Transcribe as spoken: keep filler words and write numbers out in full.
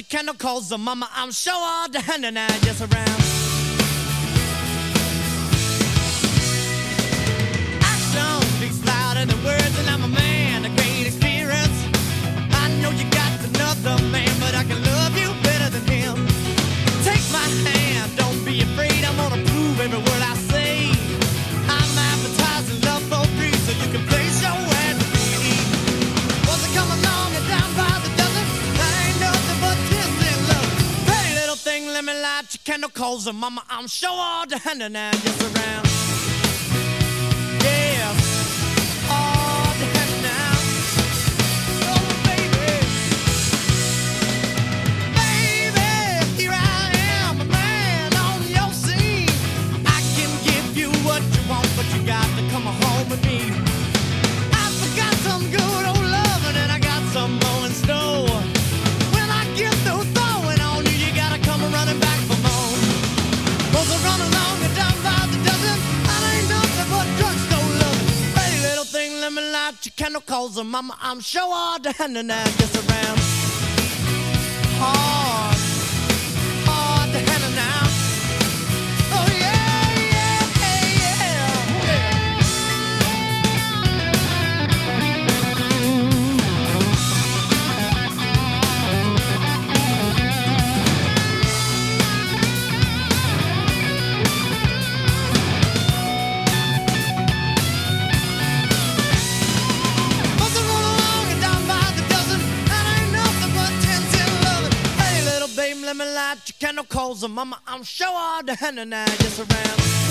your candle calls the mama. I'm sure all the hand and I just around. Action speaks louder than words, and I'm a man of great experience. I know you got another man, but I can love you better than him. Take my hand, don't be afraid. I'm gonna prove every word I say. I'm advertising love for free, so you can place your ad to me. Was it come along and down by the dozen? That ain't nothing but tears in love. Pretty little thing, let me light your candle, calls her mama. I'm sure all the hand and I just around. Yeah, all the hand now. Oh baby, baby, here I am, a man on your scene. I can give you what you want, but you got to come home with me. I forgot some good old loving, and I got some more in store. When I get through throwing on you, you gotta come running back for more. Both are running along and down by the dozen. That ain't nothing but drugstore loving. Pretty little thing, let me light your candle, calls her mama. I'm sure all the hand and I gets around. Hard, hard to handle now. Oh yeah, yeah, yeah, yeah. Must have run along and down by the dozen. That ain't nothing but ten, ten loving. Hey little babe, let me light your candle, calls her mama. I'm sure all the hand and I just around.